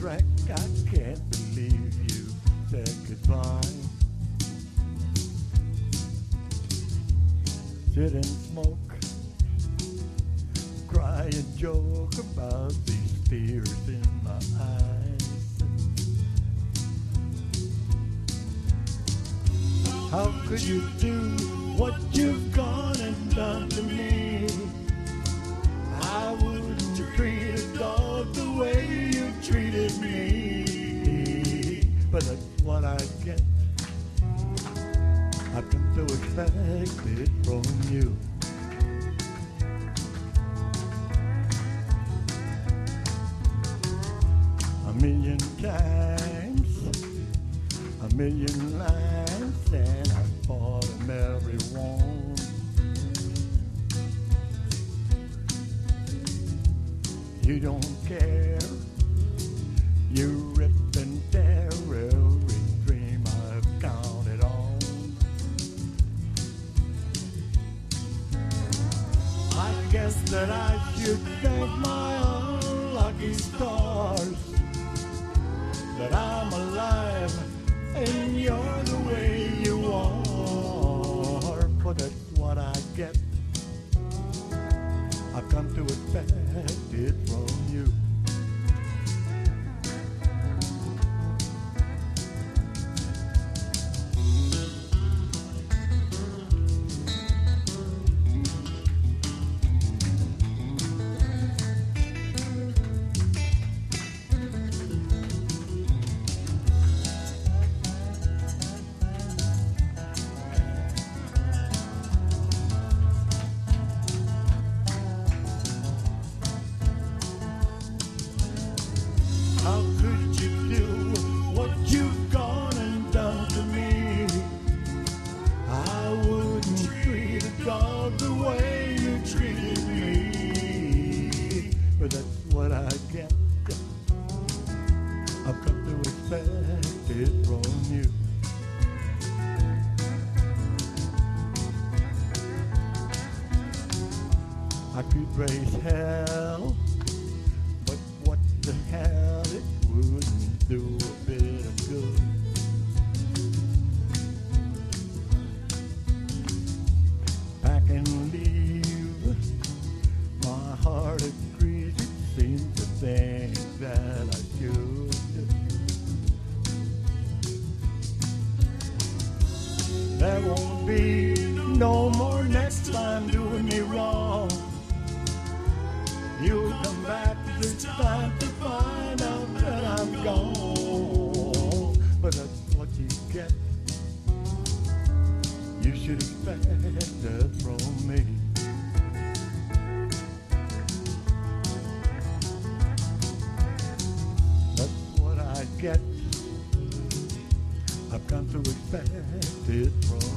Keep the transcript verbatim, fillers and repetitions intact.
track. I can't believe you said goodbye. Sit and smoke, cry and joke about these tears in my eyes. How could you do what you've gone and done to me? I wouldn't treat a dog the way you treated me. But that's what I get. I've come to expect it from you. A million times, a million lines, and I fought them every one. You don't care, you rip and tear every dream I've counted on. I guess that I should thank my unlucky stars that I'm alive and you're the way you are. But that's what I get. I've come to expect it from you. How could you do what you've gone and done to me? I wouldn't treat a dog the way you treated me. But that's what I get. I've come to expect it from you. I could raise hell, but what the hell, it wouldn't do a bit of good. Pack and leave, my heart agrees, it seems to think that I should. There won't be no more next time doing me wrong. You'll come back this time to find out that I'm gone. But that's what you get. You should expect that from me. That's what I get. I've come to expect it from